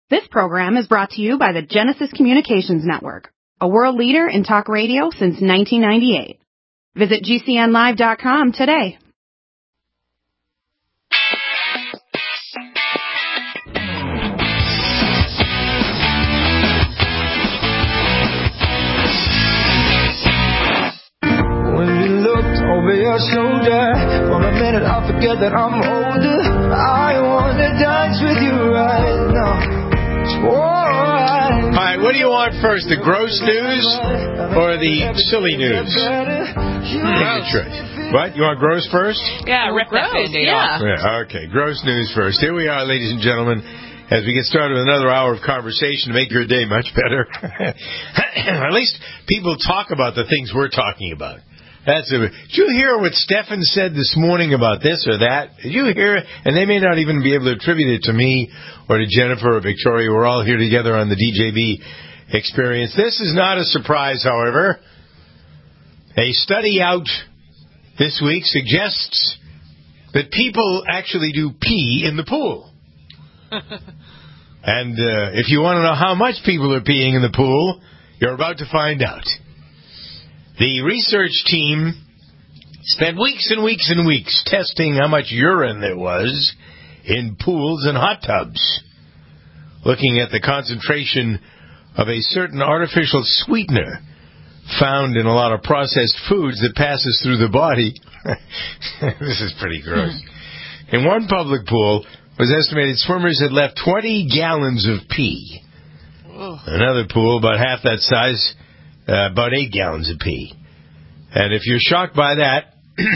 This program is brought to you by the Genesis Communications Network, a world leader in talk radio since 1998. Visit GCNlive.com today. When you looked over your shoulder, for a minute I forget that I'm older. I wanna dance with you right now. All right, what do you want first, the gross news or the silly news? What? You want gross first? Yeah, rip that Band-Aid off. Yeah, okay, gross news first. Here we are, ladies and gentlemen, as we get started with another hour of conversation to make your day much better. At least people talk about the things we're talking about. Did you hear what Stefan said this morning about this or that? Did you hear it? And they may not even be able to attribute it to me or to Jennifer or Victoria. We're all here together on the DJB experience. This is not a surprise, however. A study out this week suggests that people actually do pee in the pool. And if you want to know how much people are peeing in the pool, you're about to find out. The research team spent weeks and weeks and weeks testing how much urine there was in pools and hot tubs, looking at the concentration of a certain artificial sweetener found in a lot of processed foods that passes through the body. This is pretty gross. In one public pool, it was estimated swimmers had left 20 gallons of pee. Another pool, about half that size, about 8 gallons of pee. And if you're shocked by that,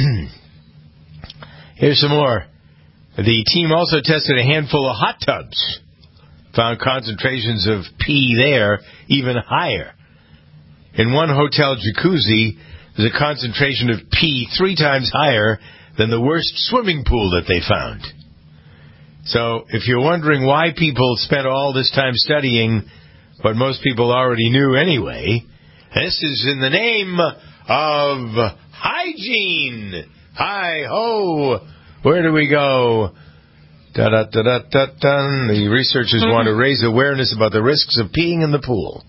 here's some more. The team also tested a handful of hot tubs, found concentrations of pee there even higher. In one hotel jacuzzi, there's a concentration of pee 3 times higher than the worst swimming pool that they found. So if you're wondering why people spent all this time studying what most people already knew anyway, this is in the name of hygiene. Hi-ho. Where do we go? Da-da-da-da-da-da. The researchers want to raise awareness about the risks of peeing in the pool.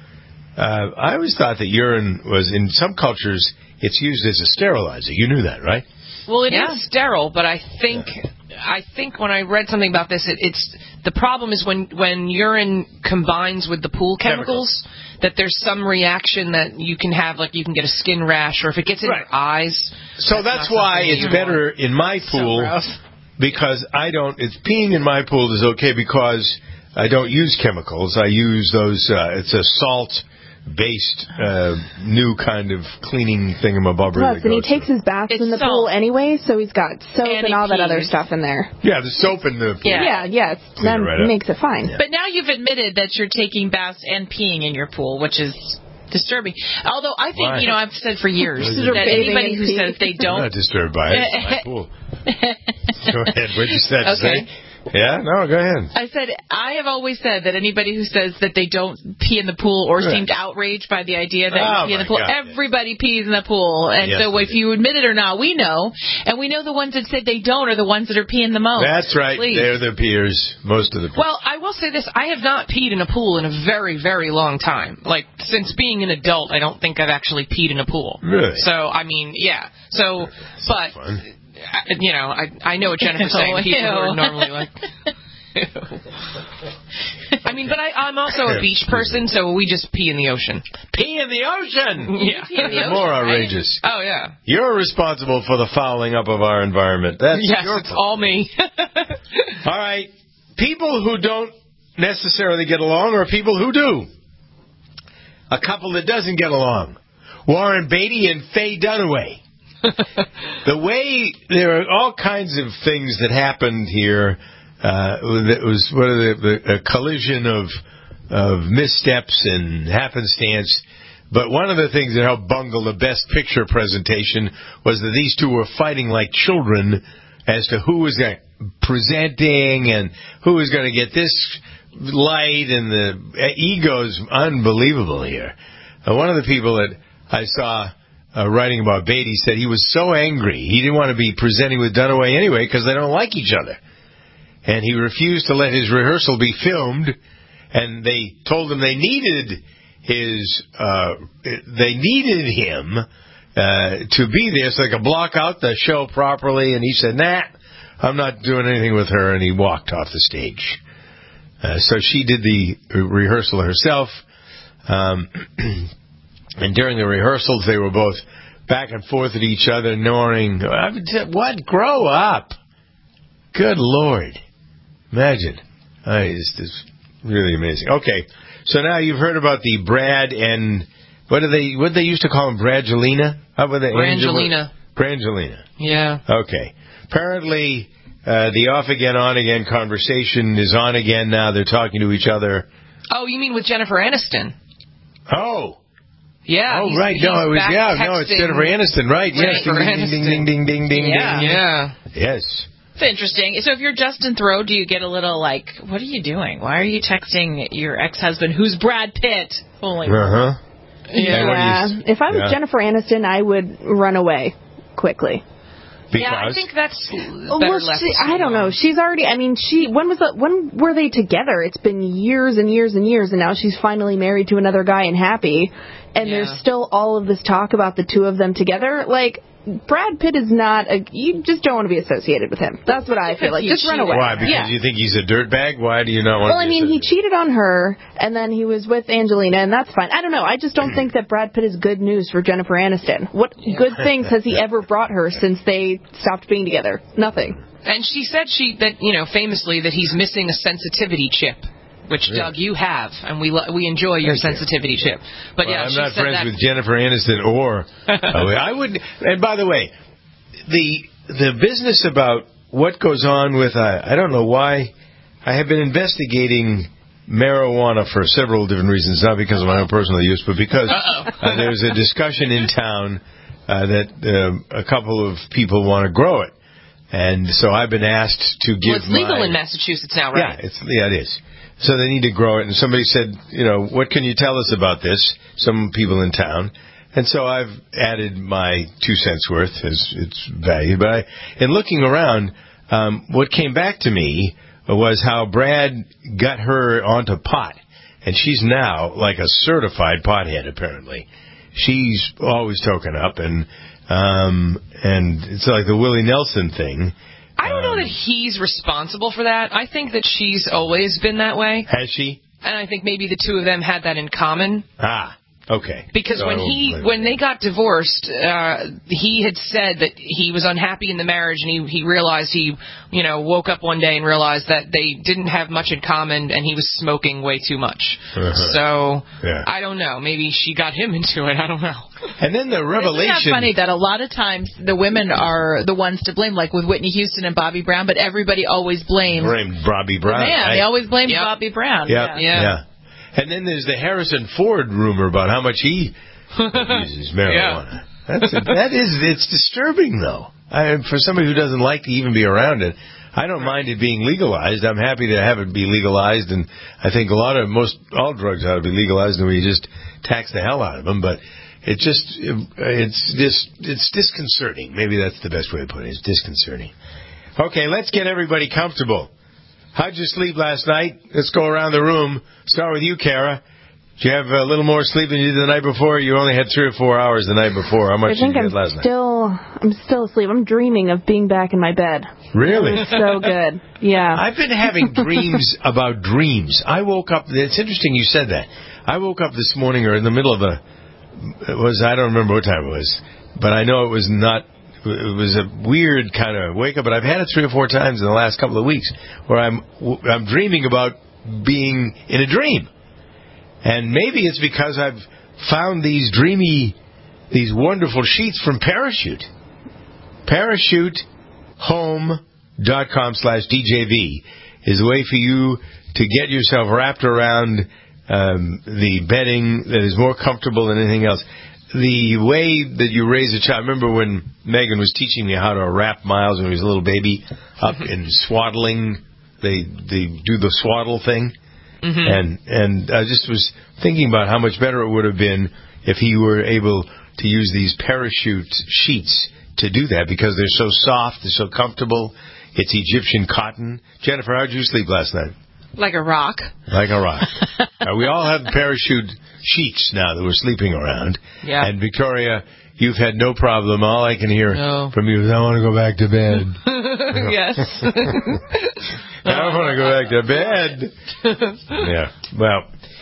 I always thought that urine was, in some cultures, it's used as a sterilizer. You knew that, right? Well, it is sterile, but I think when I read something about this, it's the problem is when urine combines with the pool chemicals, that there's some reaction that you can have, like you can get a skin rash, or if it gets in your eyes. So that's why it's better in my pool, because peeing in my pool is okay because I don't use chemicals. I use those, it's a salt-based new kind of cleaning thingamabobber. Plus, and he takes his baths in the pool anyway, so he's got soap and all that other stuff in there. Yeah, the soap in the pool. That makes it fine. Yeah. But now you've admitted that you're taking baths and peeing in your pool, which is disturbing. Although I think, I've said for years that anybody who says they don't... I'm not disturbed by it. It's my pool. Go ahead. What did you say? Yeah? No, go ahead. I said, I have always said that anybody who says that they don't pee in the pool or seemed outraged by the idea that you pee in the pool, everybody pees in the pool. And so if you admit it or not, we know. And we know the ones that said they don't are the ones that are peeing the most. That's right. Please. They're the peers, most of the peers. Well, I will say this. I have not peed in a pool in a very, very long time. Like, since being an adult, I don't think I've actually peed in a pool. Really? So, I mean, yeah. So, but... Fun. I know what Jennifer's saying. People who are normally like... I mean, but I'm also a beach person, so we just pee in the ocean. Pee in the ocean? Yeah. Pee in the ocean, more outrageous. Right? Oh, yeah. You're responsible for the fouling up of our environment. That's your it's all me. All right. People who don't necessarily get along or people who do. A couple that doesn't get along. Warren Beatty and Faye Dunaway. The way there are all kinds of things that happened here. It was a collision of missteps and happenstance. But one of the things that helped bungle the best picture presentation was that these two were fighting like children as to who was presenting and who was going to get this light, and the ego's unbelievable here. One of the people that I saw writing about Beatty said he was so angry he didn't want to be presenting with Dunaway anyway because they don't like each other. and he refused to let his rehearsal be filmed, and they told him they needed him to be there so they could block out the show properly, and he said, nah, I'm not doing anything with her, and he walked off the stage. So she did the rehearsal herself, and during the rehearsals they were both back and forth at each other, ignoring, what? Grow up. Good Lord. Imagine. It's really amazing. Okay, so now you've heard about the Brad and, what they used to call him, Bradgelina? Brangelina. Brangelina. Yeah. Okay. Apparently, the off-again, on-again conversation is on again now. They're talking to each other. Oh, you mean with Jennifer Aniston? Oh. Yeah. Oh, right. It's Jennifer Aniston, right? Yes. Ding, ding, ding, ding, ding, Yeah. ding. Yeah. Yes. It's interesting. So if you're Justin Theroux, do you get a little like, what are you doing? Why are you texting your ex-husband, who's Brad Pitt? Holy Uh-huh. Yeah. If I was Jennifer Aniston, I would run away quickly. Because? Yeah, I think that's better left. I don't know. She's already. I mean, when were they together? It's been years and years and years, and now she's finally married to another guy and happy. And there's still all of this talk about the two of them together. Like, Brad Pitt is not you just don't want to be associated with him. That's what I feel like. Just run away. Why? Because you think he's a dirtbag? Why do you not want to? Well, I mean, he cheated on her, and then he was with Angelina, and that's fine. I don't know. I just don't think that Brad Pitt is good news for Jennifer Aniston. What good things has he ever brought her since they stopped being together? Nothing. And she said famously that he's missing a sensitivity chip. Which, Doug, you have, and we enjoy your sensitivity chip. But well, yeah, I'm not friends with Jennifer Aniston or I wouldn't. And by the way, the business about what goes on with I don't know why I have been investigating marijuana for several different reasons, not because of my own personal use, but because there's a discussion in town that a couple of people want to grow it, and so I've been asked to give. Well, it's legal in Massachusetts now, right? Yeah, it is. So they need to grow it. And somebody said, what can you tell us about this? Some people in town. And so I've added my 2 cents worth as its value. But in looking around, what came back to me was how Brad got her onto pot. And she's now like a certified pothead, apparently. She's always token up. And it's like the Willie Nelson thing. I don't know that he's responsible for that. I think that she's always been that way. Has she? And I think maybe the two of them had that in common. Okay. Because when they got divorced, he had said that he was unhappy in the marriage, and he realized he woke up one day and realized that they didn't have much in common, and he was smoking way too much. So I don't know. Maybe she got him into it. I don't know. And then the revelation. Isn't that funny that a lot of times the women are the ones to blame, like with Whitney Houston and Bobby Brown, but everybody always blames Bobby Brown. Man, they always blame Bobby Brown. Yeah. And then there's the Harrison Ford rumor about how much he uses marijuana. It's disturbing, though. For somebody who doesn't like to even be around it, I don't mind it being legalized. I'm happy to have it be legalized, and I think all drugs ought to be legalized, and we just tax the hell out of them. But it's disconcerting. Maybe that's the best way to put it. It's disconcerting. Okay, let's get everybody comfortable. How'd you sleep last night? Let's go around the room. Start with you, Kara. Did you have a little more sleep than you did the night before? You only had 3 or 4 hours the night before. How much did you get last night? I'm still asleep. I'm dreaming of being back in my bed. Really? It's so good. Yeah. I've been having dreams about dreams. I woke up. It's interesting you said that. I woke up this morning, or in the middle of I don't remember what time it was, but I know it was not. It was a weird kind of wake up, but I've had it 3 or 4 times in the last couple of weeks where I'm dreaming about being in a dream. And maybe it's because I've found these wonderful sheets from Parachute. ParachuteHome.com/DJV is the way for you to get yourself wrapped around the bedding that is more comfortable than anything else. The way that you raise a child, I remember when Megan was teaching me how to wrap Miles when he was a little baby up in swaddling. They do the swaddle thing. Mm-hmm. And I just was thinking about how much better it would have been if he were able to use these Parachute sheets to do that, because they're so soft, they're so comfortable. It's Egyptian cotton. Jennifer, how'd you sleep last night? Like a rock. Like a rock. We all have parachute sheets now that we're sleeping around. Yeah. And Victoria, you've had no problem. All I can hear from you is, I want to go back to bed. Yes. I want to go back to bed. Yeah. Well,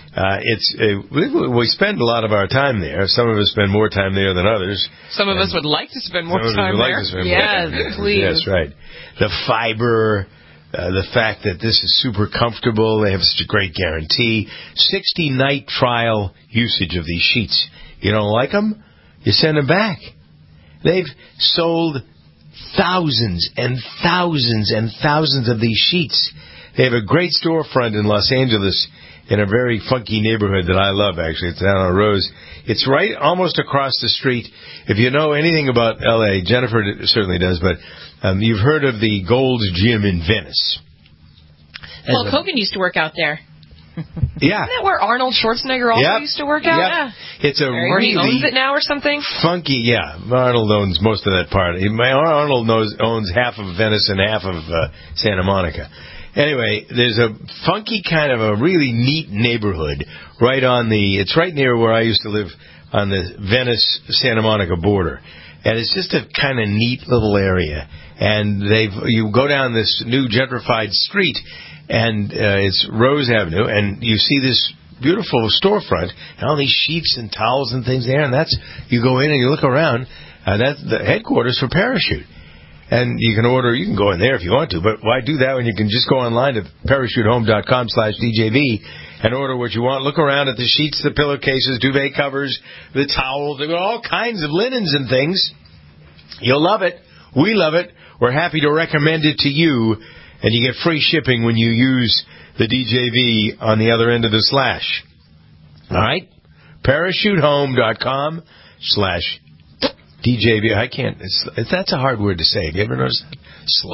we spend a lot of our time there. Some of us spend more time there than others. Some of us would like to spend more time there. Yes, please. Yes, right. The fiber, the fact that this is super comfortable. They have such a great guarantee. 60-night trial usage of these sheets. You don't like them? You send them back. They've sold thousands and thousands and thousands of these sheets. They have a great storefront in Los Angeles in a very funky neighborhood that I love, actually. It's down on Rose. It's right almost across the street. If you know anything about L.A., Jennifer certainly does, but you've heard of the Gold's Gym in Venice. Hulk Hogan used to work out there. Yeah. Isn't that where Arnold Schwarzenegger also used to work out? Yep. Yeah. It's a Or he really owns it now or something? funky, yeah. Arnold owns most of that part. Arnold owns half of Venice and half of Santa Monica. Anyway, there's a funky kind of a really neat neighborhood right on it's right near where I used to live on the Venice-Santa Monica border. And it's just a kind of neat little area. And you go down this new gentrified street, and it's Rose Avenue, and you see this beautiful storefront, and all these sheets and towels and things there, and you go in and you look around, that's the headquarters for Parachute. And you can go in there if you want to, but why do that when you can just go online to parachutehome.com/DJV and order what you want? Look around at the sheets, the pillowcases, duvet covers, the towels. They've got all kinds of linens and things. You'll love it. We love it. We're happy to recommend it to you, and you get free shipping when you use the DJV on the other end of the slash. All right? parachutehome.com/DJV. I can't. That's a hard word to say. Have you ever noticed that?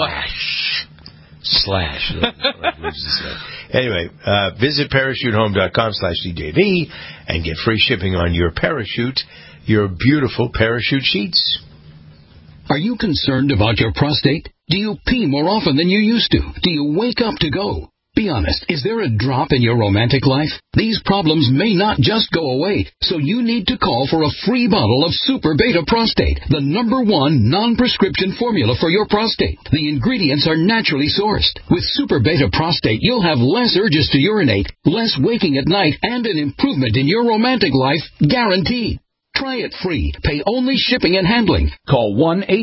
Slash. Anyway, visit parachutehome.com/DJV and get free shipping on your parachute, your beautiful parachute sheets. Are you concerned about your prostate? Do you pee more often than you used to? Do you wake up to go? Be honest, is there a drop in your romantic life? These problems may not just go away, so you need to call for a free bottle of Super Beta Prostate, the #1 non-prescription formula for your prostate. The ingredients are naturally sourced. With Super Beta Prostate, you'll have less urges to urinate, less waking at night, and an improvement in your romantic life guaranteed. Try it free. Pay only shipping and handling. Call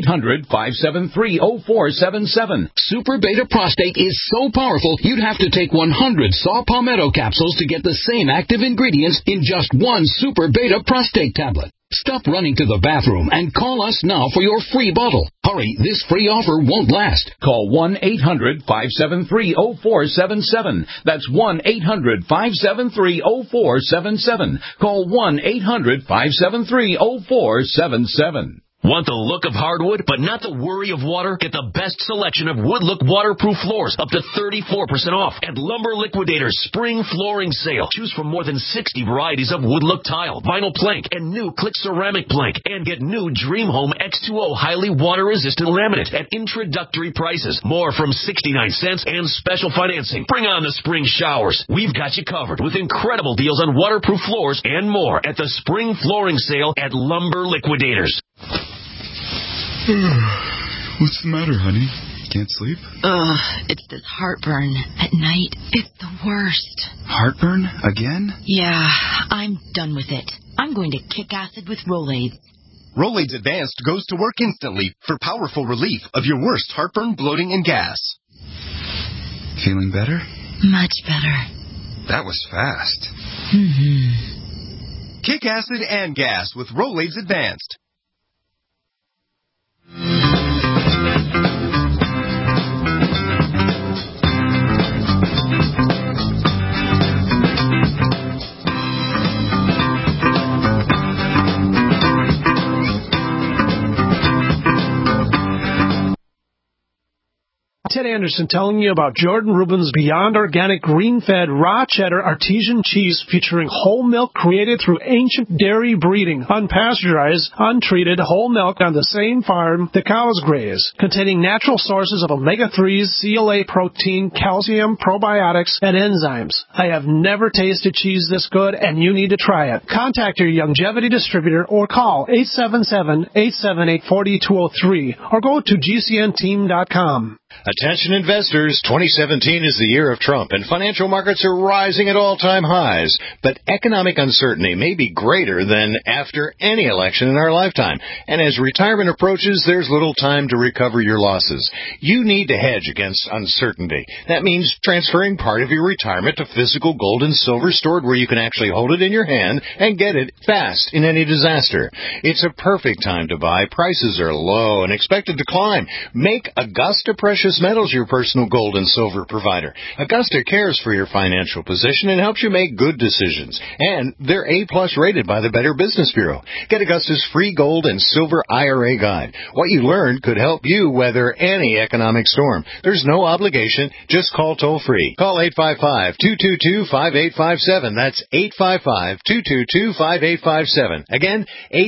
1-800-573-0477. Super Beta Prostate is so powerful, you'd have to take 100 Saw Palmetto capsules to get the same active ingredients in just one Super Beta Prostate tablet. Stop running to the bathroom and call us now for your free bottle. Hurry, this free offer won't last. Call 1-800-573-0477. That's 1-800-573-0477. Call 1-800-573-0477. Want the look of hardwood, but not the worry of water? Get the best selection of Woodlook waterproof floors, up to 34% off at Lumber Liquidators Spring Flooring Sale. Choose from more than 60 varieties of Woodlook tile, vinyl plank, and new Click ceramic plank. And get new Dream Home X2O highly water-resistant laminate at introductory prices. More from 69 cents and special financing. Bring on the spring showers. We've got you covered with incredible deals on waterproof floors and more at the Spring Flooring Sale at Lumber Liquidators. What's the matter, honey? Can't sleep? It's this heartburn at night. It's the worst. Heartburn? Again? Yeah, I'm done with it. I'm going to kick acid with Rolaids. Rolaids Advanced goes to work instantly for powerful relief of your worst heartburn, bloating, and gas. Feeling better? Much better. That was fast. Kick acid and gas with Rolaids Advanced. Ted Anderson telling you about Jordan Rubin's Beyond Organic Green-Fed Raw Cheddar Artesian Cheese featuring whole milk created through ancient dairy breeding, unpasteurized, untreated whole milk on the same farm the cows graze, containing natural sources of omega-3s, CLA protein, calcium, probiotics, and enzymes. I have never tasted cheese this good, and you need to try it. Contact your Youngevity distributor or call 877-878-4203 or go to gcnteam.com. Attention investors, 2017 is the year of Trump, and financial markets are rising at all-time highs. But economic uncertainty may be greater than after any election in our lifetime. And as retirement approaches, there's little time to recover your losses. You need to hedge against uncertainty. That means transferring part of your retirement to physical gold and silver stored where you can actually hold it in your hand and get it fast in any disaster. It's a perfect time to buy. Prices are low and expected to climb. Make Augusta Precious Metals your personal gold and silver provider. Augusta cares for your financial position and helps you make good decisions. And they're A-plus rated by the Better Business Bureau. Get Augusta's free gold and silver IRA guide. What you learned could help you weather any economic storm. There's no obligation. Just call toll-free. Call 855-222-5857. That's 855-222-5857. Again,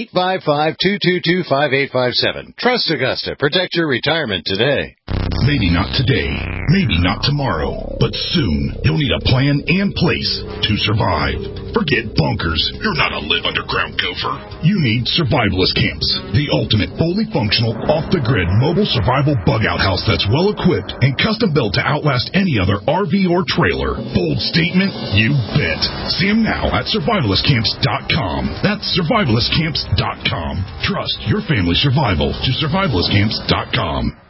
855-222-5857. Trust Augusta. Protect your retirement today. Maybe not today, maybe not tomorrow, but soon you'll need a plan and place to survive. Forget bunkers. You're not a live underground gopher. You need survivalist camps, the ultimate fully functional, off-the-grid mobile survival bug-out house that's well-equipped and custom-built to outlast any other RV or trailer. Bold statement? You bet. See them now at survivalistcamps.com. That's survivalistcamps.com. Trust your family's survival to survivalistcamps.com.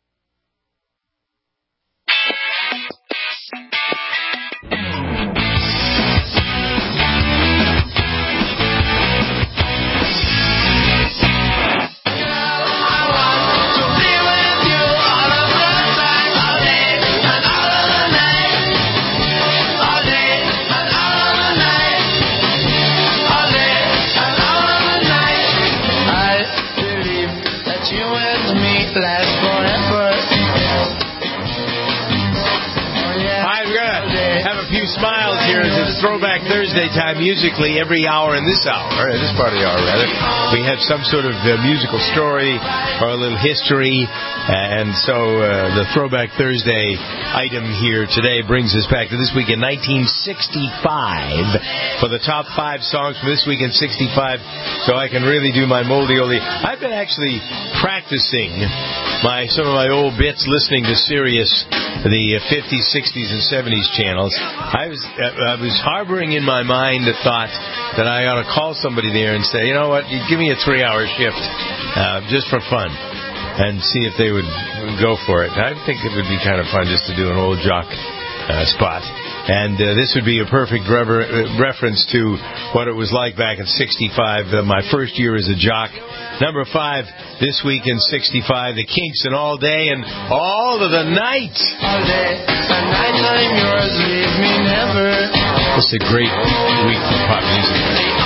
Throwback Thursday time musically every hour in this hour, this part of the hour rather. We have some sort of musical story or a little history, and so the Throwback Thursday item here today brings us back to this week in 1965 for the top 5 songs from this week in 65, so I can really do my moldy-oldie. I've been actually practicing some of my old bits listening to Sirius, the 50s, 60s, and 70s channels. I was harboring in my mind the thought that I ought to call somebody there and say, you know what, you give me a 3-hour shift just for fun and see if they would go for it. I think it would be kind of fun just to do an old jock spot. And this would be a perfect reference to what it was like back in 65, my first year as a jock. Number 5 this week in 65, The Kinks and All Day and All of the Night. All day and night, I'm yours, leave me never. This is a great week for pop music.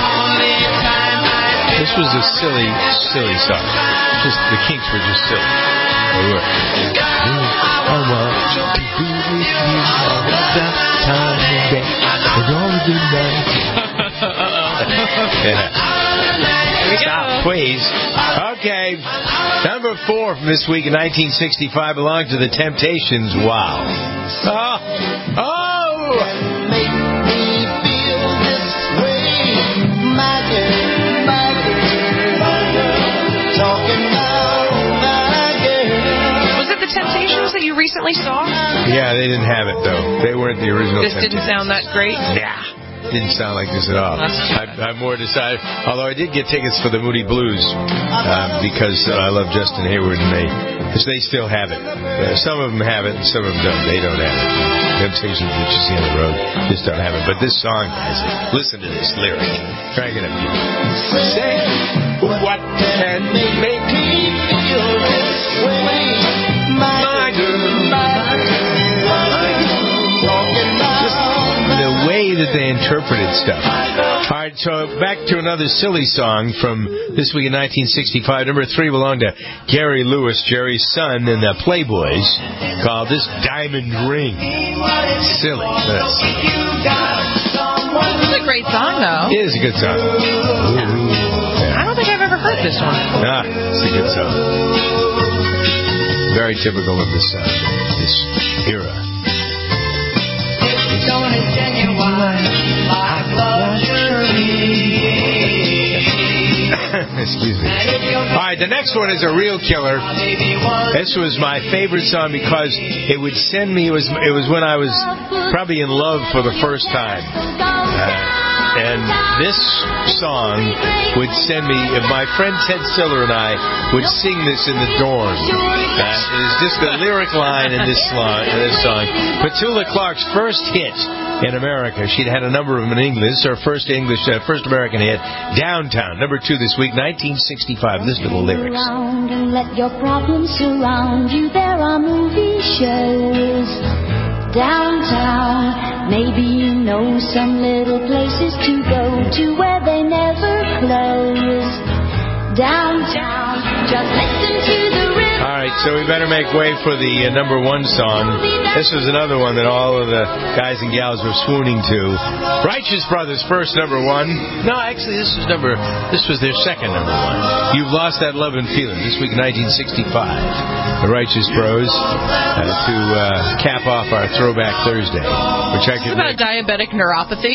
This was a silly, silly song. The Kinks were just silly. They were. I want to be with you all the time and day and all the night. Stop, please. Okay. Number 4 from this week in 1965 belonged to the Temptations. Wow. Temptations that you recently saw? Yeah, they didn't have it, though. They weren't the original This didn't sound that great? Yeah. Didn't sound like this at all. I more decided, although I did get tickets for the Moody Blues because I love Justin Hayward, and they still have it. Some of them have it, and some of them don't. They don't have it. Temptations that you see on the road just don't have it. But this song has it. Listen to this lyric. Crank it up here. Say, what can make me feel this way? My girl. Just the way that they interpreted stuff. All right, so back to another silly song from this week in 1965. Number 3 belonged to Gary Lewis, Jerry's son, and the Playboys, called This Diamond Ring. Silly. It's a great song, though. It is a good song. I don't think I've ever heard this one. It's a good song. Very typical of this era. Excuse me. All right, the next one is a real killer. This was my favorite song because it would send me. It was when I was probably in love for the first time. And this song would send me, my friend Ted Siller and I would sing this in the dorm. It is just the lyric line in this song. Petula Clark's first hit in America. She'd had a number of them in English. Her first American hit, Downtown, number 2 this week, 1965. Listen to the lyrics. And let your problems surround you. There are movie shows downtown. Maybe you know some little places to go to where they never close. Downtown, just listen to the river. All right, so we better make way for the number 1 song. This was another one that all of the guys and gals were swooning to. Righteous Brothers' first number 1. No, actually, this was their second number 1. You've Lost That Love and Feeling. This week, 1965. The Righteous Bros to cap off our Throwback Thursday, which I could. Is it about diabetic neuropathy?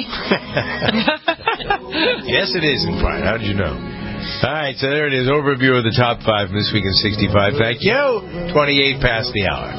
Yes, it is. In fact, how did you know? All right, so there it is. Overview of the top 5 this week in 65. Thank you. 28 past the hour.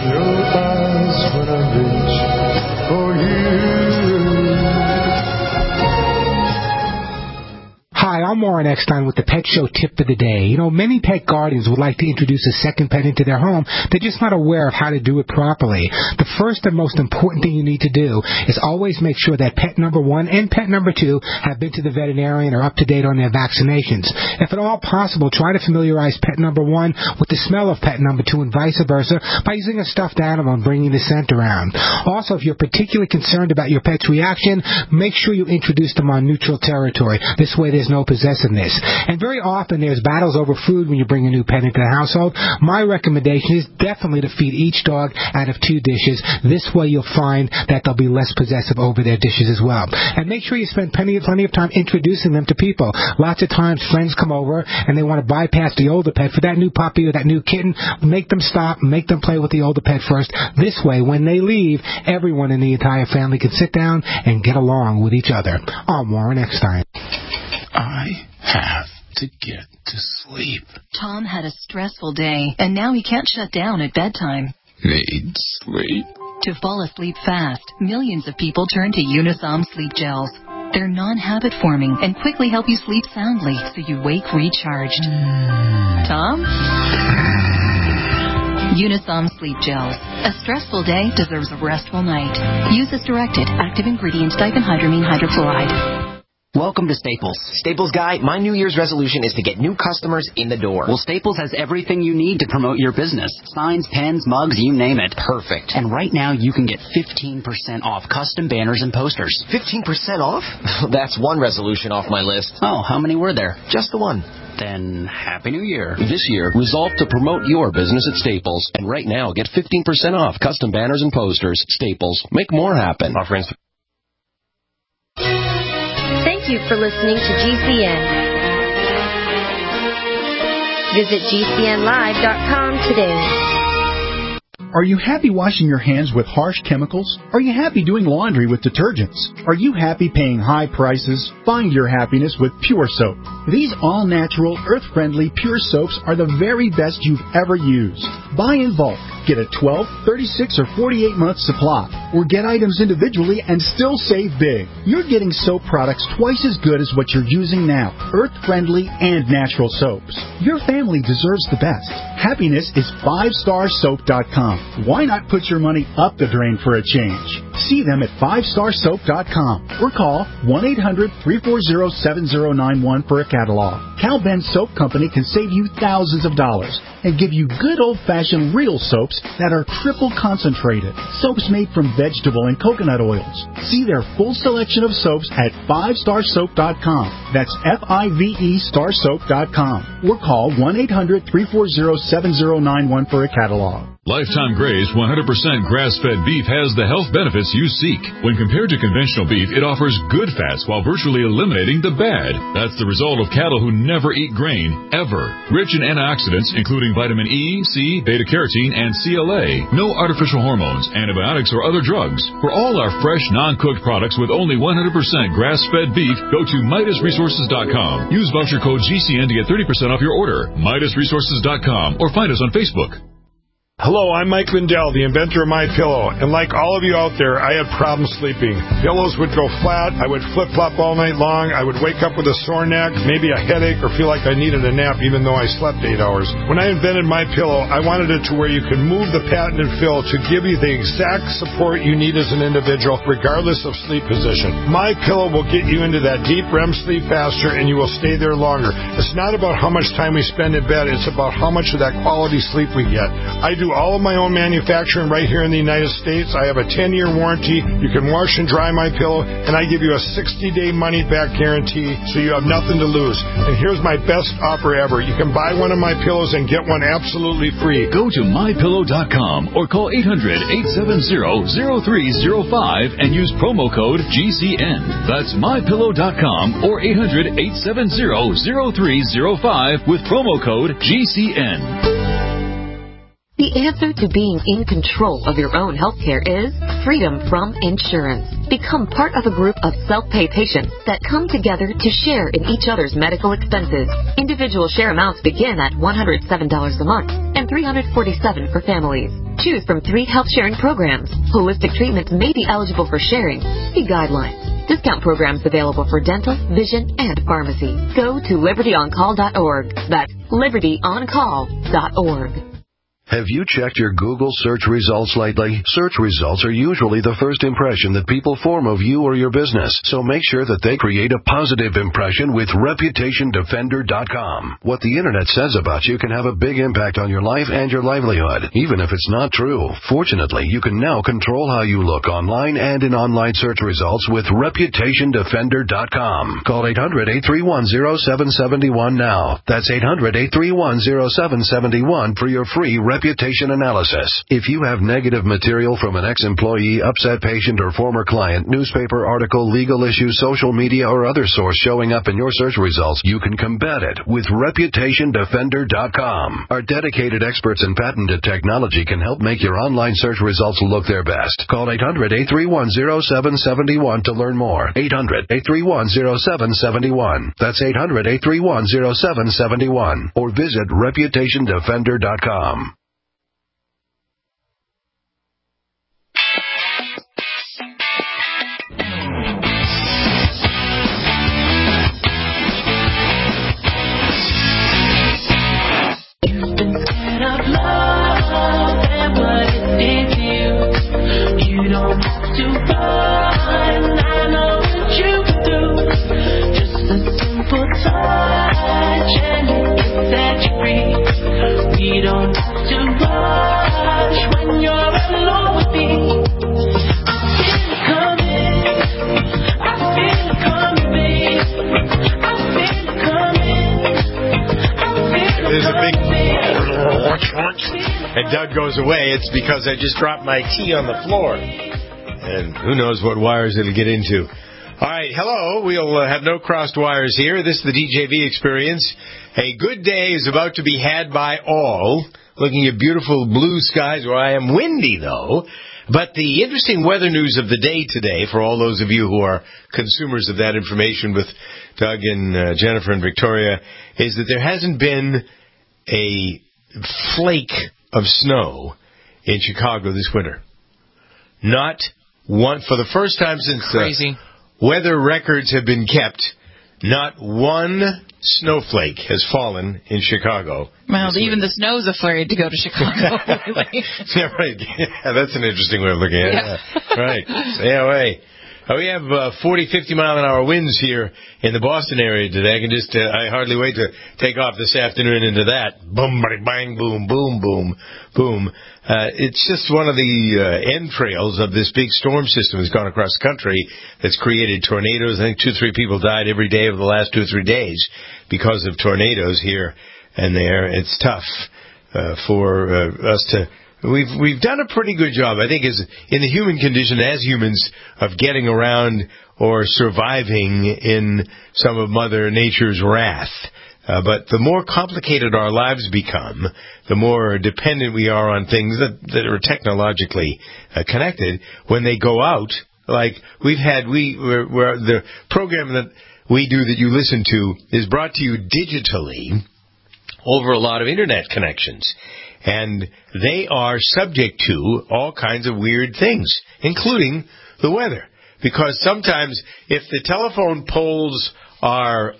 Hi, I'm Warren Eckstein with the Pet Show Tip of the Day. You know, many pet guardians would like to introduce a second pet into their home. They're just not aware of how to do it properly. The first and most important thing you need to do is always make sure that pet number 1 and pet number 2 have been to the veterinarian or up to date on their vaccinations. If at all possible, try to familiarize pet number 1 with the smell of pet number 2 and vice versa by using a stuffed animal and bringing the scent around. Also, if you're particularly concerned about your pet's reaction, make sure you introduce them on neutral territory. This way there's no possessiveness. And very often there's battles over food when you bring a new pet into the household. My recommendation is definitely to feed each dog out of 2 dishes. This way you'll find that they'll be less possessive over their dishes as well. And make sure you spend plenty of time introducing them to people. Lots of times friends come over and they want to bypass the older pet for that new puppy or that new kitten. Make them stop, make them play with the older pet first. This way, when they leave, everyone in the entire family can sit down and get along with each other. I'm Warren Eckstein. I have to get to sleep. Tom had a stressful day, and now he can't shut down at bedtime. Need sleep. To fall asleep fast, millions of people turn to Unisom Sleep Gels. They're non-habit forming and quickly help you sleep soundly so you wake recharged. Tom? Unisom Sleep Gels. A stressful day deserves a restful night. Use as directed. Active ingredient diphenhydramine hydrochloride. Welcome to Staples. Staples Guy, my New Year's resolution is to get new customers in the door. Well, Staples has everything you need to promote your business. Signs, pens, mugs, you name it. Perfect. And right now you can get 15% off custom banners and posters. 15% off? That's one resolution off my list. Oh, how many were there? Just the one. Then, Happy New Year. This year, resolve to promote your business at Staples. And right now, get 15% off custom banners and posters. Staples. Make more happen. Our friends. Thank you for listening to GCN. Visit GCNlive.com today. Are you happy washing your hands with harsh chemicals? Are you happy doing laundry with detergents? Are you happy paying high prices? Find your happiness with Pure Soap. These all-natural, earth-friendly Pure Soaps are the very best you've ever used. Buy in bulk. Get a 12, 36, or 48-month supply. Or get items individually and still save big. You're getting soap products twice as good as what you're using now. Earth-friendly and natural soaps. Your family deserves the best. Happiness is 5starsoap.com. Why not put your money up the drain for a change? See them at 5starsoap.com or call 1-800-340-7091 for a catalog. Cal Ben Soap Company can save you thousands of dollars and give you good old-fashioned real soaps that are triple concentrated. Soaps made from vegetable and coconut oils. See their full selection of soaps at 5starsoap.com. That's F-I-V-E starsoap.com. Or call 1-800-340-7091 for a catalog. Lifetime Gray's 100% grass-fed beef has the health benefits you seek. When compared to conventional beef, it offers good fats while virtually eliminating the bad. That's the result of cattle who never eat grain, ever. Rich in antioxidants, including vitamin E, C, beta-carotene, and CLA. No artificial hormones, antibiotics, or other drugs. For all our fresh, non-cooked products with only 100% grass-fed beef, go to MidasResources.com. Use voucher code GCN to get 30% off your order. MidasResources.com or find us on Facebook. Hello, I'm Mike Lindell, the inventor of MyPillow, and like all of you out there, I had problems sleeping. Pillows would go flat, I would flip-flop all night long, I would wake up with a sore neck, maybe a headache, or feel like I needed a nap even though I slept 8 hours. When I invented MyPillow, I wanted it to where you can move the patented fill to give you the exact support you need as an individual, regardless of sleep position. MyPillow will get you into that deep REM sleep faster, and you will stay there longer. It's not about how much time we spend in bed, it's about how much of that quality sleep we get. I do all of my own manufacturing right here in the United States. I have a 10-year warranty. You can wash and dry my pillow, and I give you a 60-day money-back guarantee, so you have nothing to lose. And here's my best offer ever. You can buy one of my pillows and get one absolutely free. Go to MyPillow.com or call 800-870-0305 and use promo code GCN. That's MyPillow.com or 800-870-0305 with promo code GCN. The answer to being in control of your own healthcare is freedom from insurance. Become part of a group of self-pay patients that come together to share in each other's medical expenses. Individual share amounts begin at $107 a month and $347 for families. Choose from 3 health sharing programs. Holistic treatments may be eligible for sharing. See guidelines. Discount programs available for dental, vision, and pharmacy. Go to libertyoncall.org. That's libertyoncall.org. Have you checked your Google search results lately? Search results are usually the first impression that people form of you or your business, so make sure that they create a positive impression with ReputationDefender.com. What the Internet says about you can have a big impact on your life and your livelihood, even if it's not true. Fortunately, you can now control how you look online and in online search results with ReputationDefender.com. Call 800-831-0771 now. That's 800-831-0771 for your free reputation analysis. If you have negative material from an ex-employee, upset patient, or former client, newspaper article, legal issue, social media, or other source showing up in your search results, you can combat it with ReputationDefender.com. Our dedicated experts in patented technology can help make your online search results look their best. Call 800-831-0771 to learn more. 800-831-0771. That's 800-831-0771. Or visit ReputationDefender.com. You don't have to run, I know what you do. Just a simple touch and it set you free. We don't have to rush when you're alone with me. I feel it coming, I feel it coming, babe. I feel it coming, I feel it There's coming. a big and Doug goes away. It's because I just dropped my tea on the floor. And who knows what wires it'll get into. All right, hello. We'll have no crossed wires here. This is the DJV experience. A good day is about to be had by all. Looking at beautiful blue skies where I am. Windy, though. But the interesting weather news of the day today, for all those of you who are consumers of that information with Doug and Jennifer and Victoria, is that there hasn't been a flake of snow in Chicago this winter. Not one. For the first time since crazy weather records have been kept, Not one snowflake has fallen in Chicago. Well, even the snow's afraid to go to Chicago. Yeah, right. Yeah, that's an interesting way of looking at it. Yeah. Right. Stay away. We have 40, 50 mile an hour winds here in the Boston area today. I hardly wait to take off this afternoon into that. Boom, bang, boom, boom, boom, boom. It's just one of the entrails of this big storm system that's gone across the country that's created tornadoes. I think 2-3 people died every day over the last 2-3 days because of tornadoes here and there. It's tough for us to... We've done a pretty good job, I think, as in the human condition as humans, of getting around or surviving in some of Mother Nature's wrath. But the more complicated our lives become, the more dependent we are on things that are technologically connected. When they go out, like we've had, the program that we do that you listen to is brought to you digitally over a lot of internet connections. And they are subject to all kinds of weird things, including the weather. Because sometimes if the telephone poles are,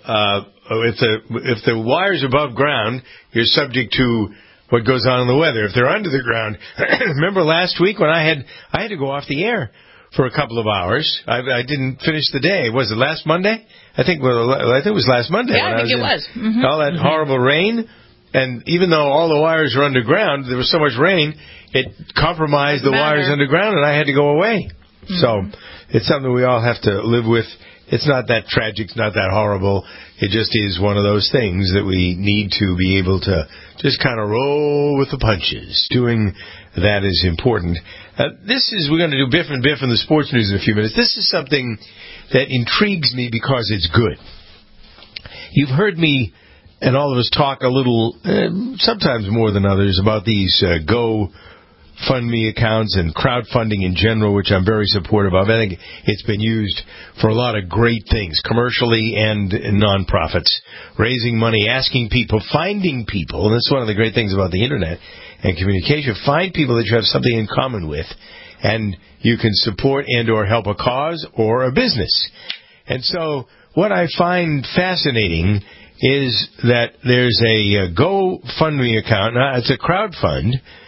if the wire's above ground, you're subject to what goes on in the weather. If they're under the ground, remember last week when I had to go off the air for a couple of hours. I didn't finish the day. Was it last Monday? I think it was last Monday. Yeah, I think it was. Mm-hmm. All that horrible rain. And even though all the wires are underground, there was so much rain, it compromised the wires underground, and I had to go away. Mm-hmm. So it's something we all have to live with. It's not that tragic. It's not that horrible. It just is one of those things that we need to be able to just kind of roll with the punches. Doing that is important. We're going to do Biff and Biff in the sports news in a few minutes. This is something that intrigues me because it's good. You've heard me and all of us talk a little, sometimes more than others, about these GoFundMe accounts and crowdfunding in general, which I'm very supportive of. I think it's been used for a lot of great things, commercially and nonprofits, raising money, asking people, finding people, and that's one of the great things about the Internet and communication, find people that you have something in common with, and you can support and or help a cause or a business. And so what I find fascinating is that there's a GoFundMe account. It's a crowdfund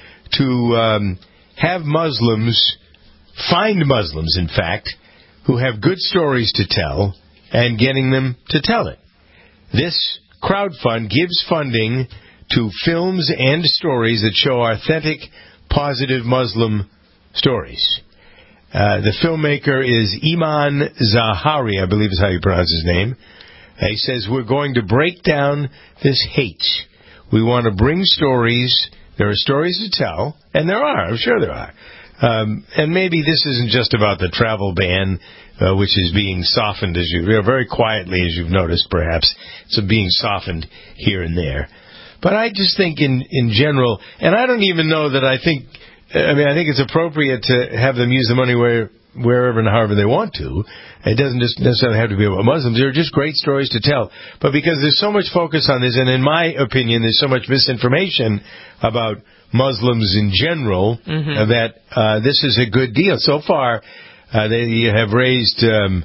to have Muslims, find Muslims, in fact, who have good stories to tell and getting them to tell it. This crowdfund gives funding to films and stories that show authentic, positive Muslim stories. The filmmaker is Iman Zahari, I believe is how you pronounce his name. He says, we're going to break down this hate. We want to bring stories. There are stories to tell, and there are. I'm sure there are. And maybe this isn't just about the travel ban, which is being softened, very quietly, as you've noticed, perhaps. It's being softened here and there. But I just think in general, and I don't even know that I think it's appropriate to have them use the money wherever and however they want to. It doesn't just necessarily have to be about Muslims. There are just great stories to tell. But because there's so much focus on this, and in my opinion, there's so much misinformation about Muslims in general, that this is a good deal. So far, they have raised $50,000,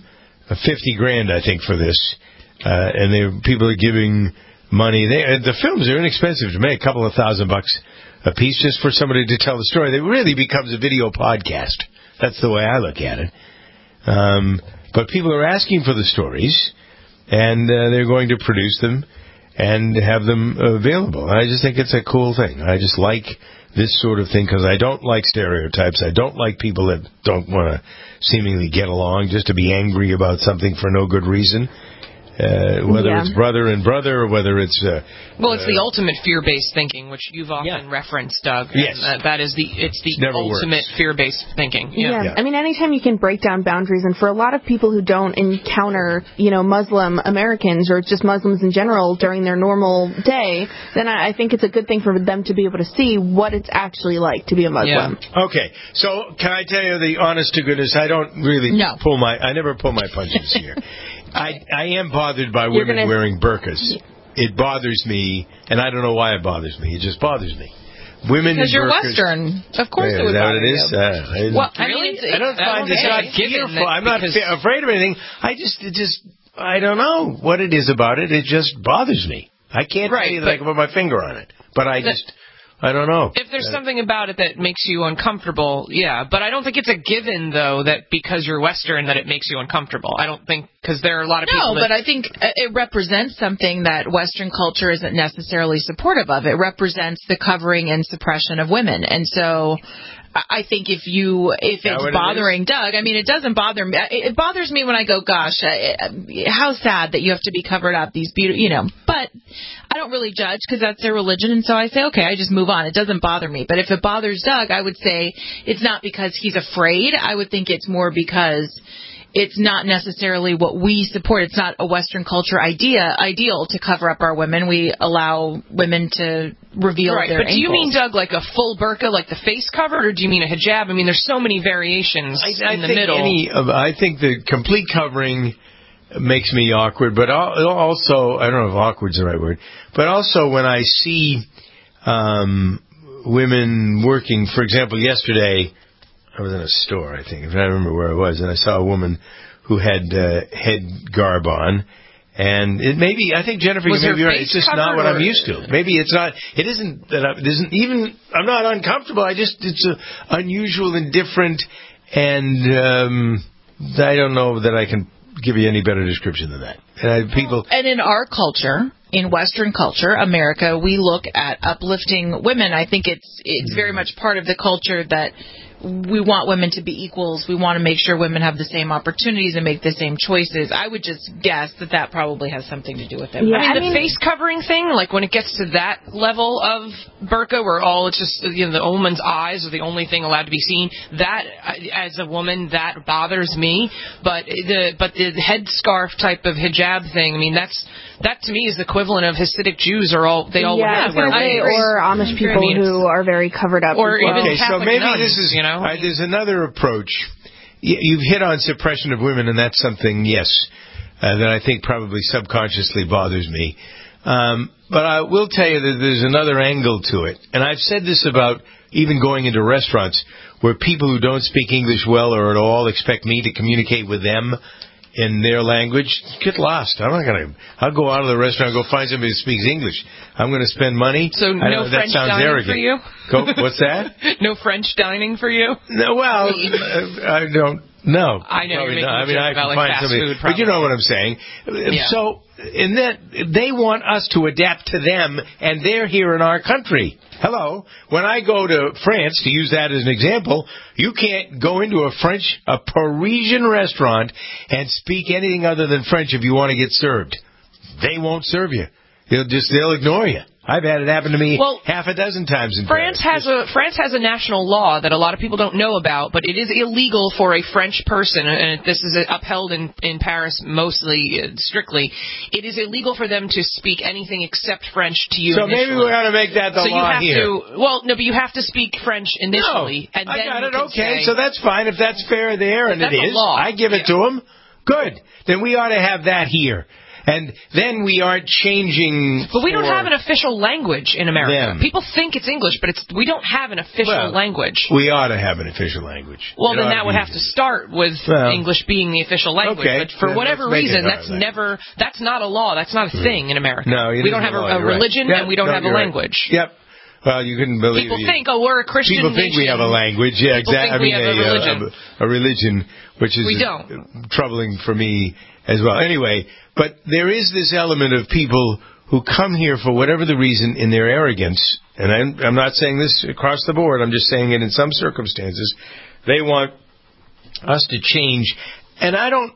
I think, for this. And people are giving money. The films are inexpensive to make, a couple of $1,000 a piece, just for somebody to tell the story. It really becomes a video podcast. That's the way I look at it. But people are asking for the stories, and they're going to produce them and have them available. I just think it's a cool thing. I just like this sort of thing because I don't like stereotypes. I don't like people that don't want to seemingly get along just to be angry about something for no good reason. Whether it's brother and brother, or whether it's... it's the ultimate fear-based thinking, which you've often referenced, Doug. Yes. And it's the ultimate fear-based thinking. Yeah. I mean, anytime you can break down boundaries, and for a lot of people who don't encounter, Muslim Americans or just Muslims in general during their normal day, then I think it's a good thing for them to be able to see what it's actually like to be a Muslim. Yeah. Okay. So, can I tell you the honest to goodness, I don't really I never pull my punches here. I am bothered by women wearing burqas. It bothers me, and I don't know why it bothers me. It just bothers me. Women because you're burqas, Western. Of course it would bother you. Is that what it is? Well, I don't find it's not fearful. I'm not afraid of anything. I don't know what it is about it. It just bothers me. I can't tell you that I can put my finger on it. But I don't know. If there's something about it that makes you uncomfortable, yeah. But I don't think it's a given, though, that because you're Western that it makes you uncomfortable. I don't think, because there are a lot of people but I think it represents something that Western culture isn't necessarily supportive of. It represents the covering and suppression of women. And so I think if it's bothering Doug, I mean, it doesn't bother me. It bothers me when I go, gosh, how sad that you have to be covered up, these beautiful, but I don't really judge because that's their religion. And so I say, okay, I just move on. It doesn't bother me. But if it bothers Doug, I would say it's not because he's afraid. I would think it's more because it's not necessarily what we support. It's not a Western culture ideal to cover up our women. We allow women to reveal their But do you ankles. mean, Doug, like a full burqa, like the face covered, or do you mean a hijab? I mean, there's so many variations in the middle. I think the complete covering makes me awkward, but also, I don't know if awkward's the right word, but also when I see women working, for example, yesterday, I was in a store, I think, if I remember where I was, and I saw a woman who had head garb on, and it maybe, I think, Jennifer, you may be right, it's just not what I'm used to. Maybe it's not, it isn't that I'm not uncomfortable, it's unusual and different, and I don't know that I can give you any better description than that. And in our culture, in Western culture, America, we look at uplifting women. I think it's very much part of the culture that we want women to be equals. We want to make sure women have the same opportunities and make the same choices. I would just guess that probably has something to do with it. Yeah, I mean, the face covering thing, like when it gets to that level of burqa where it's just, the woman's eyes are the only thing allowed to be seen, that, as a woman, that bothers me. But the headscarf type of hijab thing, I mean, that to me is the equivalent of Hasidic Jews or all wear or Amish people who are very covered up. Or even okay, Catholic so maybe nuns, this is, there's another approach. You've hit on suppression of women, and that's something, yes, that I think probably subconsciously bothers me. But I will tell you that there's another angle to it. And I've said this about even going into restaurants where people who don't speak English well or at all expect me to communicate with them in their language. Get lost. I'll go out of the restaurant and go find somebody who speaks English. I'm going to spend money. So no French dining arrogant. for you? What's that? No French dining for you? No, well, I don't know. I know you're making a joke I about can like find fast somebody, food. but you know what I'm saying. Yeah. So, in that they want us to adapt to them, and they're here in our country. Hello. When I go to France, to use that as an example, you can't go into a Parisian restaurant and speak anything other than French if you want to get served. They won't serve you. They'll ignore you. I've had it happen to me half a dozen times in France has a national law that a lot of people don't know about, but it is illegal for a French person, and this is upheld in Paris mostly strictly. It is illegal for them to speak anything except French to you. So initially. maybe we ought to make that the law here. But you have to speak French initially. No, and then I got it. Okay, so that's fine if that's fair there, and that's it is. Law. I give it to them. Good. Then we ought to have that here. And then we aren't changing. But we don't have an official language in America. Them. People think it's English, but we don't have an official language. We ought to have an official language. Well, then that would have to start with English being the official language. Okay. But for whatever reason, that's not a law. That's not a thing in America. No, we don't have a religion, and we don't have a language. Right. Yep. Well, you couldn't believe people think, we're a Christian People think we have a language. Yeah, exactly. Think we have a religion. A religion, which is troubling for me as well. Anyway, but there is this element of people who come here for whatever the reason in their arrogance, and I'm not saying this across the board, I'm just saying it in some circumstances, they want us to change. And I don't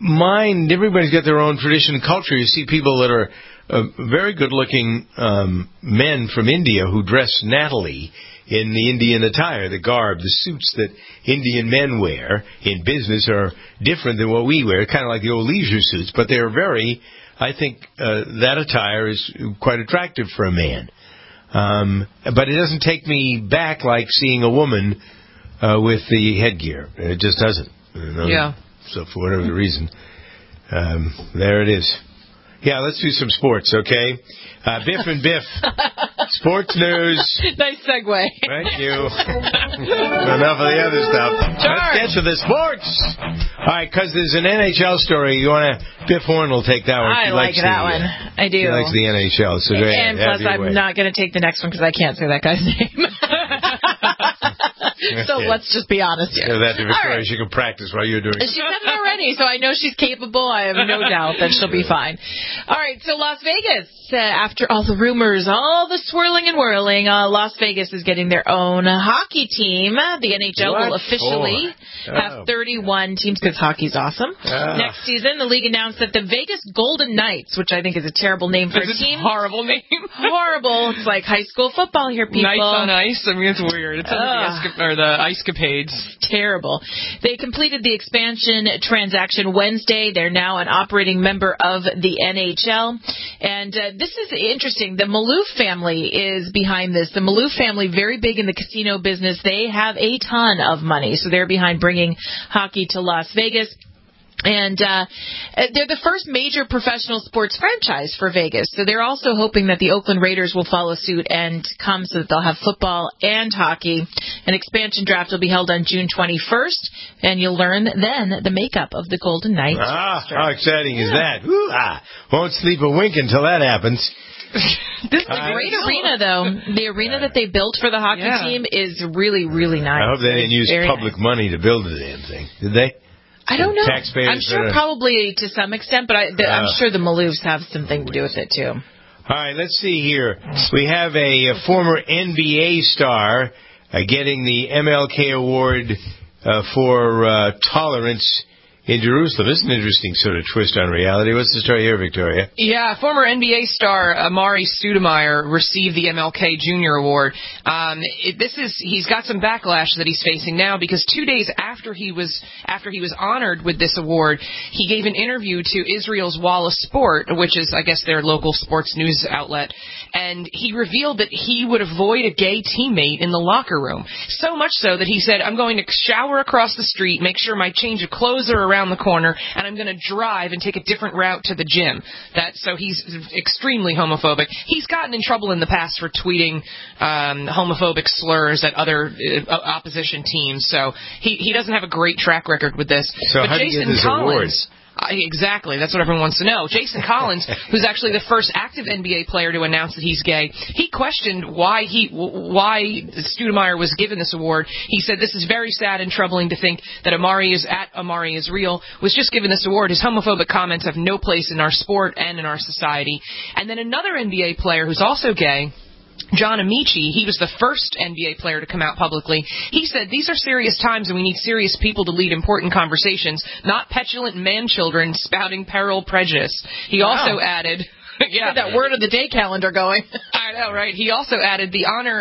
mind, everybody's got their own tradition and culture. You see people that are very good-looking men from India who dress nattily in the Indian attire, the garb, the suits that Indian men wear in business are different than what we wear, kind of like the old leisure suits, but they're I think that attire is quite attractive for a man. But it doesn't take me back like seeing a woman with the headgear. It just doesn't. Yeah. So for whatever the reason, there it is. Yeah, let's do some sports, okay? Biff and Biff. Sports news. Nice segue. Thank you. Enough of the other stuff. Let's get to the sports. All right, because there's an NHL story. You want to? Biff Horn will take that one. I like that one. I do. He likes the NHL. So and plus, I'm not going to take the next one because I can't say that guy's name. So let's just be honest here. That to Victoria, she can practice while you're doing it. She said it already, so I know she's capable. I have no doubt that she'll be fine. All right, so Las Vegas, after all the rumors, all the swirling and whirling, Las Vegas is getting their own hockey team. The NHL will officially have 31 teams because hockey's awesome. Next season, the league announced that the Vegas Golden Knights, which I think is a terrible name for a team. Horrible name. Horrible. It's like high school football here, people. Knights on ice. I mean, it's weird. It's the Ice-capades. Terrible. They completed the expansion transaction Wednesday. They're now an operating member of the NHL. And this is interesting. The Maloof family is behind this. The Maloof family, very big in the casino business. They have a ton of money. So they're behind bringing hockey to Las Vegas. And they're the first major professional sports franchise for Vegas. So they're also hoping that the Oakland Raiders will follow suit and come so that they'll have football and hockey. An expansion draft will be held on June 21st, and you'll learn then the makeup of the Golden Knights. How exciting is that? Won't sleep a wink until that happens. This is a great arena, though. The arena that they built for the hockey team is really, really nice. I hope they didn't use public money to build the damn thing. Did they? I don't know. Taxpayers I'm sure probably to some extent, but I'm sure the Maloofs have something to do with it, too. All right, let's see here. We have a former NBA star getting the MLK Award for tolerance in Jerusalem. This is an interesting sort of twist on reality. What's the story here, Victoria? Yeah, former NBA star Amari Stoudemire received the MLK Jr. Award. He's got some backlash that he's facing now because 2 days after he was honored with this award, he gave an interview to Israel's Wall of Sport, which is, I guess, their local sports news outlet, and he revealed that he would avoid a gay teammate in the locker room. So much so that he said, I'm going to shower across the street, make sure my change of clothes are around the corner, and I'm going to drive and take a different route to the gym. So he's extremely homophobic. He's gotten in trouble in the past for tweeting homophobic slurs at other opposition teams. So he doesn't have a great track record with this. So but how Jason do you get this Collins, award? Exactly. That's what everyone wants to know. Jason Collins, who's actually the first active NBA player to announce that he's gay, he questioned why Stoudemire was given this award. He said, this is very sad and troubling to think that Amari Israel was just given this award. His homophobic comments have no place in our sport and in our society. And then another NBA player who's also gay, John Amici, he was the first NBA player to come out publicly. He said, these are serious times and we need serious people to lead important conversations, not petulant man-children spouting peril prejudice. He also added... Yeah, that word of the day calendar going. I know, right? He also added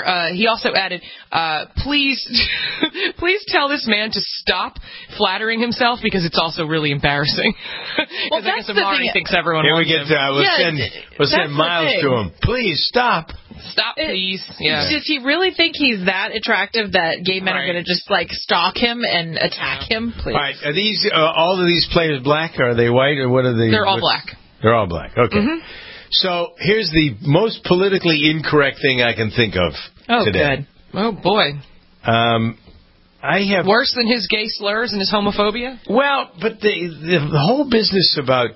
please tell this man to stop flattering himself because it's also really embarrassing. Well, I guess Amari thinks everyone wants him. We'll send Miles to him. Please stop. Stop, please. Yeah. Does he really think he's that attractive that gay men are going to just stalk him and attack him? Please. All right. Are these all of these players black? Or are they white? Or what are they? They're all black. They're all black. Okay. Mm-hmm. So here's the most politically incorrect thing I can think of today. Good. Oh, boy. I have worse than his gay slurs and his homophobia? Well, but the whole business about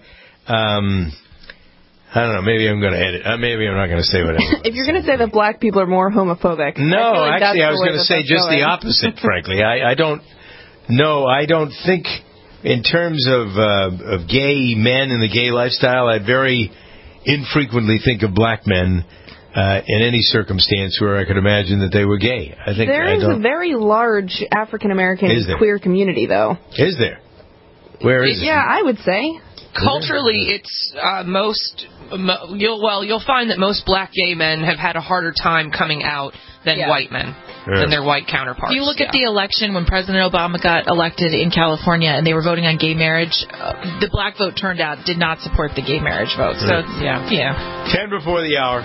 I don't know. Maybe I'm going to edit. Maybe I'm not going to say whatever. If you're going to say that black people are more homophobic, no, actually, I was going to say just the opposite. Frankly, I don't know. I don't think. In terms of gay men and the gay lifestyle, I very infrequently think of black men in any circumstance where I could imagine that they were gay. I think there is a very large African American queer community, though. Is there? Where is it? Yeah, I would say. Culturally, it's you'll find that most black gay men have had a harder time coming out than white men, than their white counterparts. If you look at the election when President Obama got elected in California and they were voting on gay marriage, the black vote turned out did not support the gay marriage vote. So, yeah. 10 before the hour.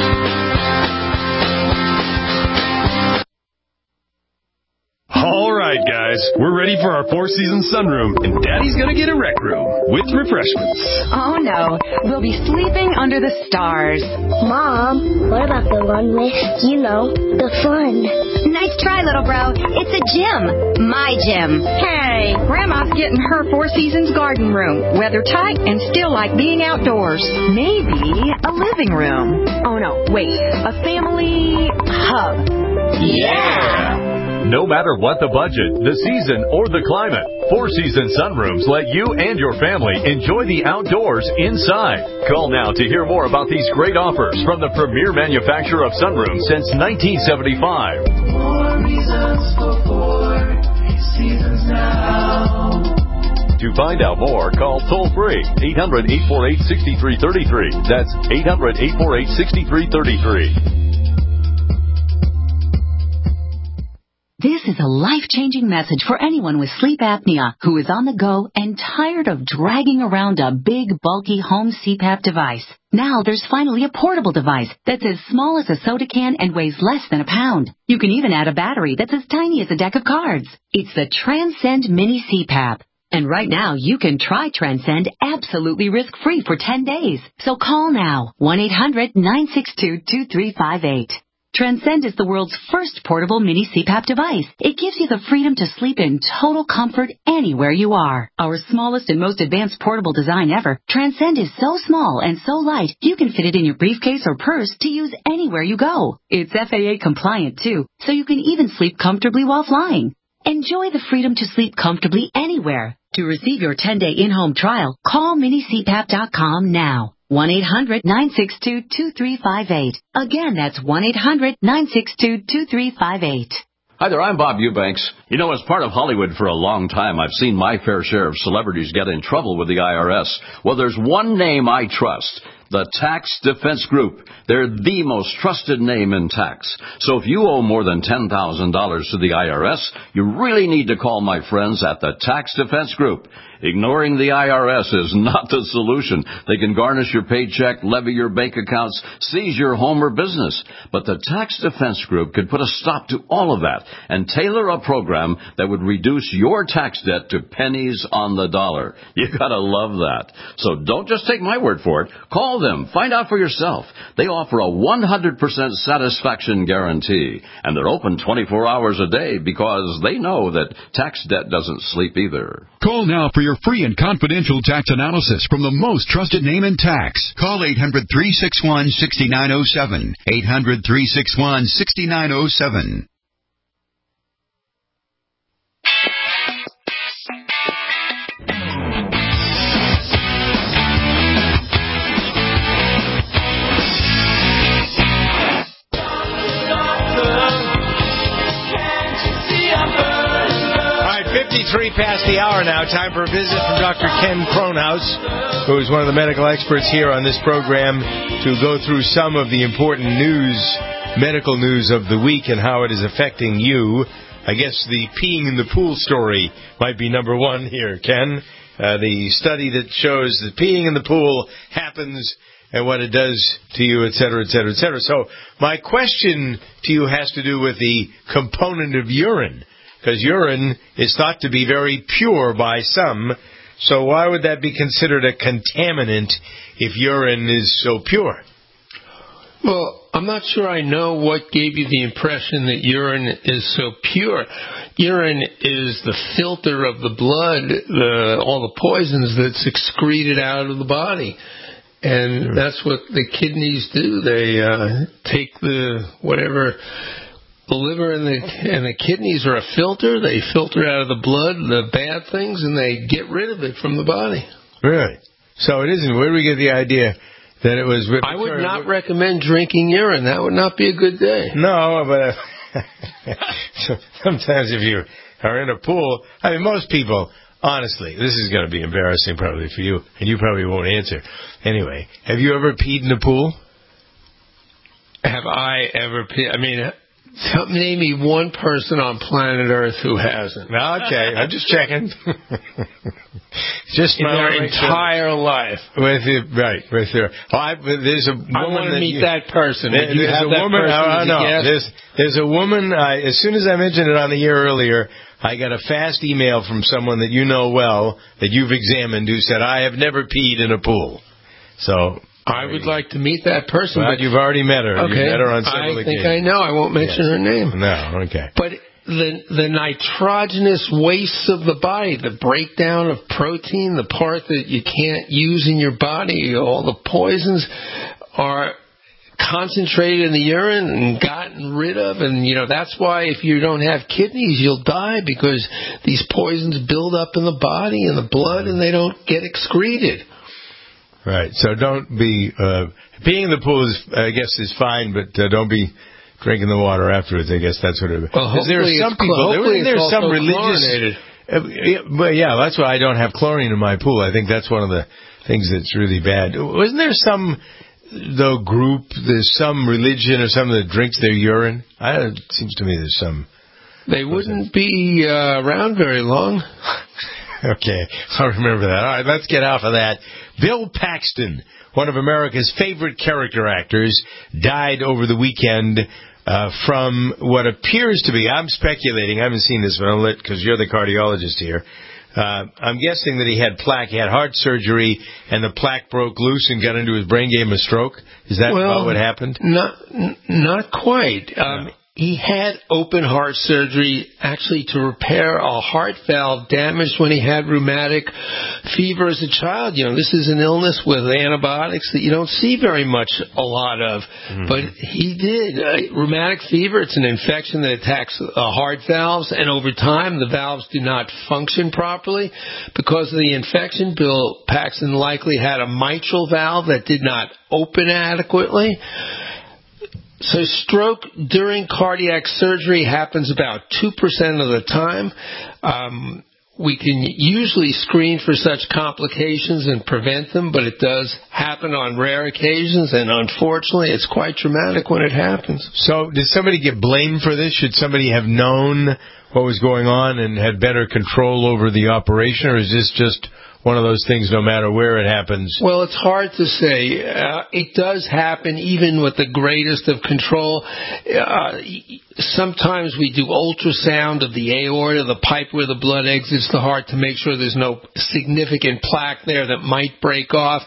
All right. right, guys. We're ready for our four-season sunroom, and Daddy's gonna get a rec room with refreshments. Oh, no. We'll be sleeping under the stars. Mom, what about the one with, the fun? Nice try, little bro. It's a gym. My gym. Hey, Grandma's getting her Four Seasons garden room. Weather tight and still like being outdoors. Maybe a living room. Oh, no. Wait. A family hub. Yeah! No matter what the budget, the season, or the climate, Four Seasons sunrooms let you and your family enjoy the outdoors inside. Call now to hear more about these great offers from the premier manufacturer of sunrooms since 1975. More reasons for Four Seasons now. To find out more, call toll-free 800-848-6333. That's 800-848-6333. This is a life-changing message for anyone with sleep apnea who is on the go and tired of dragging around a big, bulky home CPAP device. Now there's finally a portable device that's as small as a soda can and weighs less than a pound. You can even add a battery that's as tiny as a deck of cards. It's the Transcend Mini CPAP. And right now, you can try Transcend absolutely risk-free for 10 days. So call now, 1-800-962-2358. Transcend is the world's first portable mini CPAP device. It gives you the freedom to sleep in total comfort anywhere you are. Our smallest and most advanced portable design ever, Transcend is so small and so light, you can fit it in your briefcase or purse to use anywhere you go. It's FAA compliant too, so you can even sleep comfortably while flying. Enjoy the freedom to sleep comfortably anywhere. To receive your 10-day in-home trial, call minicpap.com now. 1-800-962-2358. Again, that's 1-800-962-2358. Hi there, I'm Bob Eubanks. You know, as part of Hollywood for a long time, I've seen my fair share of celebrities get in trouble with the IRS. Well, there's one name I trust. The Tax Defense Group. They're the most trusted name in tax. So if you owe more than $10,000 to the IRS, you really need to call my friends at the Tax Defense Group. Ignoring the IRS is not the solution. They can garnish your paycheck, levy your bank accounts, seize your home or business. But the Tax Defense Group could put a stop to all of that and tailor a program that would reduce your tax debt to pennies on the dollar. You gotta love that. So don't just take my word for it. Call them. Find out for yourself. They offer a 100% satisfaction guarantee. And they're open 24 hours a day because they know that tax debt doesn't sleep either. Call now for your free and confidential tax analysis from the most trusted name in tax. Call 800-361-6907. 800-361-6907. Past the hour now. Time for a visit from Dr. Ken Kronhaus, who is one of the medical experts here on this program, to go through some of the important news, medical news of the week and how it is affecting you. I guess the peeing in the pool story might be number one here, Ken. The study that shows that peeing in the pool happens and what it does to you, et cetera, et cetera, et cetera. So my question to you has to do with the component of urine. Because urine is thought to be very pure by some, so why would that be considered a contaminant if urine is so pure? Well, I'm not sure I know what gave you the impression that urine is so pure. Urine is the filter of the blood, all the poisons that's excreted out of the body. And that's what the kidneys do. They take the liver and the kidneys are a filter. They filter out of the blood the bad things, and they get rid of it from the body. Really? So it isn't. Where do we get the idea that it was... I would not recommend drinking urine. That would not be a good day. No, but sometimes if you are in a pool... I mean, most people... Honestly, this is going to be embarrassing probably for you, and you probably won't answer. Anyway, have you ever peed in a pool? Have I ever peed? I mean... Name me one person on planet Earth who hasn't. Okay, I'm just checking. Just in their entire life. Right. There's a woman. I want to meet that person. There's a woman. There's a woman. As soon as I mentioned it on the air earlier, I got a fast email from someone that you know well, that you've examined, who said, I have never peed in a pool. So I would like to meet that person. But you've already met her. Okay. You've met her on several occasions. I think I know. I won't mention her name. No, okay. But the nitrogenous wastes of the body, the breakdown of protein, the part that you can't use in your body, all the poisons are concentrated in the urine and gotten rid of, and that's why if you don't have kidneys you'll die, because these poisons build up in the body and the blood and they don't get excreted. Right. So don't be being in the pool is fine, but don't be drinking the water afterwards. I guess that's what it is. Well, hopefully there's some religious chlorinated. But yeah, that's why I don't have chlorine in my pool. I think that's one of the things that's really bad. Wasn't there some there's some religion or something that drinks their urine? It seems to me there's some. They wouldn't be around very long. Okay, I'll remember that. All right, let's get off of that. Bill Paxton, one of America's favorite character actors, died over the weekend from what appears to be, I'm speculating, I haven't seen this, but I'll let, because you're the cardiologist here, I'm guessing that he had heart surgery, and the plaque broke loose and got into his brain, gave him a stroke. Is that about what happened? Not quite. No. He had open heart surgery actually to repair a heart valve damaged when he had rheumatic fever as a child. This is an illness with antibiotics that you don't see very much a lot of. Mm-hmm. But he did. Rheumatic fever, it's an infection that attacks heart valves, and over time the valves do not function properly. Because of the infection, Bill Paxton likely had a mitral valve that did not open adequately. So stroke during cardiac surgery happens about 2% of the time. We can usually screen for such complications and prevent them, but it does happen on rare occasions, and unfortunately it's quite traumatic when it happens. So did somebody get blamed for this? Should somebody have known what was going on and had better control over the operation, or is this just one of those things no matter where it happens? Well, it's hard to say. It does happen even with the greatest of control. Sometimes we do ultrasound of the aorta, the pipe where the blood exits the heart, to make sure there's no significant plaque there that might break off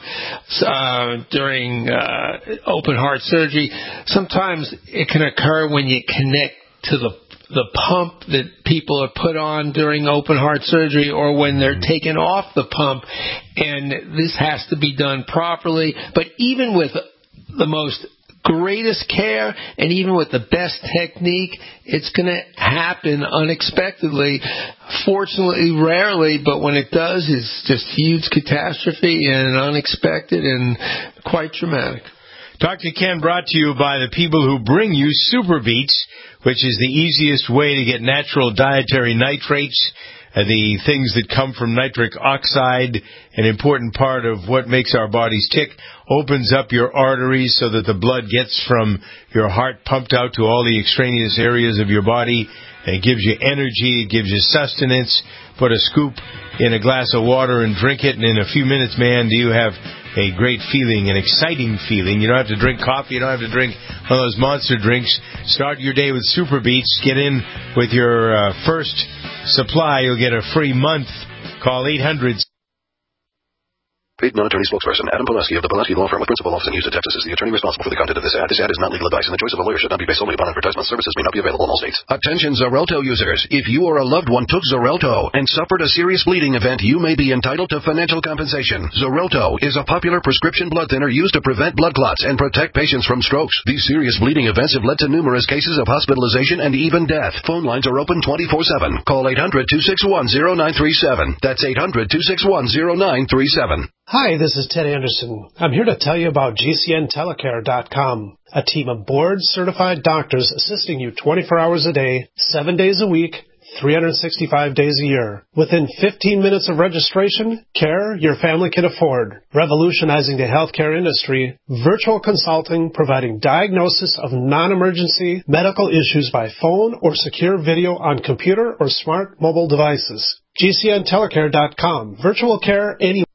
during open heart surgery. Sometimes it can occur when you connect to the pump that people are put on during open heart surgery, or when they're taken off the pump, and this has to be done properly. But even with the most greatest care and even with the best technique, it's going to happen unexpectedly. Fortunately, rarely, but when it does, it's just huge catastrophe and unexpected and quite traumatic. Dr. Ken, brought to you by the people who bring you Super Beets, which is the easiest way to get natural dietary nitrates, the things that come from nitric oxide, an important part of what makes our bodies tick, opens up your arteries so that the blood gets from your heart pumped out to all the extraneous areas of your body. It gives you energy, it gives you sustenance. Put a scoop in a glass of water and drink it, and in a few minutes, man, do you have a great feeling, an exciting feeling. You don't have to drink coffee. You don't have to drink one of those monster drinks. Start your day with Super Beets. Get in with your first supply. You'll get a free month. Call 800. Paid non-attorney spokesperson Adam Pileski of the Pileski Law Firm with principal office in Houston, Texas is the attorney responsible for the content of this ad. This ad is not legal advice, and the choice of a lawyer should not be based solely upon advertisement. Services may not be available in all states. Attention Xarelto users. If you or a loved one took Xarelto and suffered a serious bleeding event, you may be entitled to financial compensation. Xarelto is a popular prescription blood thinner used to prevent blood clots and protect patients from strokes. These serious bleeding events have led to numerous cases of hospitalization and even death. Phone lines are open 24/7. Call 800-261-0937. That's 800-261-0937. Hi, this is Ted Anderson. I'm here to tell you about GCNtelecare.com, a team of board-certified doctors assisting you 24 hours a day, 7 days a week, 365 days a year. Within 15 minutes of registration, care your family can afford. Revolutionizing the healthcare industry, virtual consulting providing diagnosis of non-emergency medical issues by phone or secure video on computer or smart mobile devices. GCNtelecare.com. Virtual care anywhere.